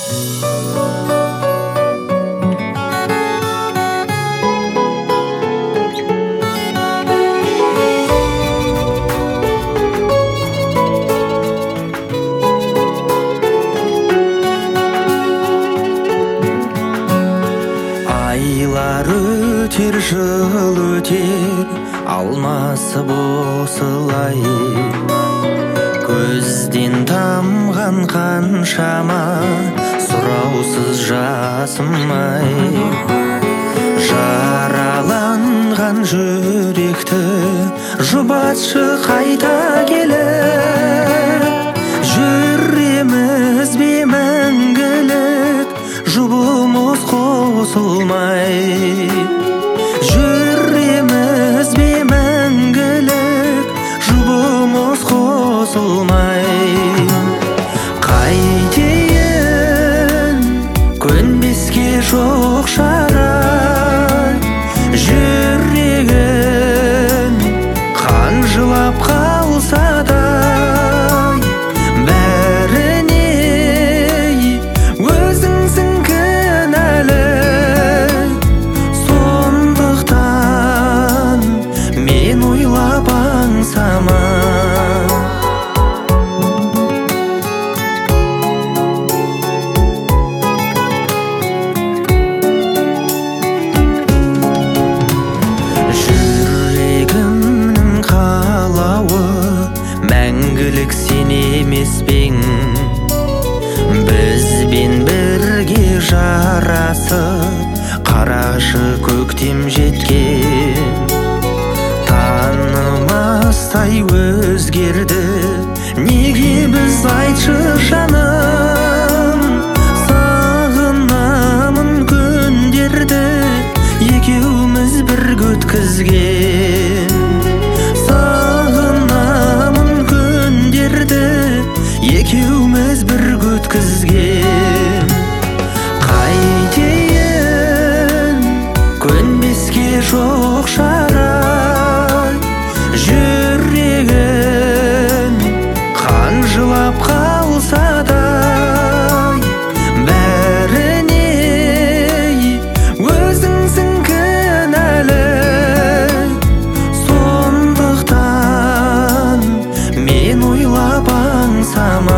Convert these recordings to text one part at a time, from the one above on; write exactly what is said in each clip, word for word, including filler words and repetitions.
Айлар өтер, жыл өтер, алмасы босылай. Көзден тамған қаншама сұраусыз жасымай. Жараланған жүректі жұбатшы қайта келіп. Жүреміз бе мәңгілік, жұбымыз қосылмай. Жүреміз бе мәңгілік, жұбымыз қосылмай. Қайтейін көнбеске жоқ шарай. Жүрегін қан жылап қалса да, мәңгілік сен емес пең. Бізбен бірге жарасып, қарашы көктем жеткен. Танымастай өзгерді, неге біз айтшы жаным. Сағынамын күндерді, екеуміз бірге өткізген. Екеуміз бірге өткізген. Қайтейін көнбеске жоқ шарай. Жүрегін қан жылап қалса да, бәріне өзіңсің кінәлі. Сондықтан мен ойлап аңсама.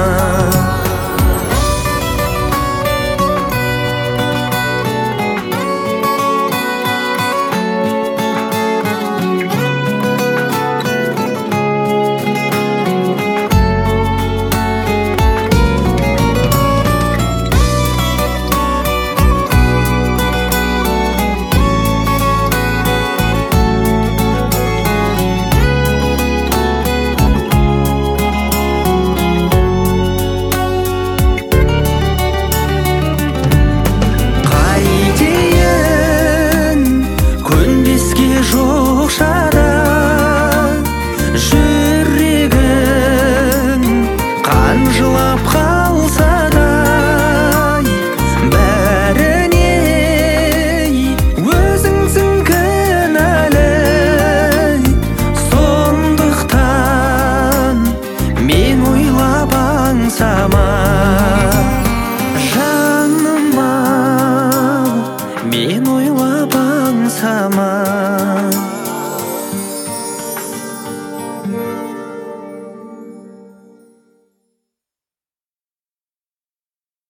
Жоқ шарай. Жүрегін қан жылап қалса да, бәріне өзіңсің кінәлі. Сондықтан мен ойлап аңсама.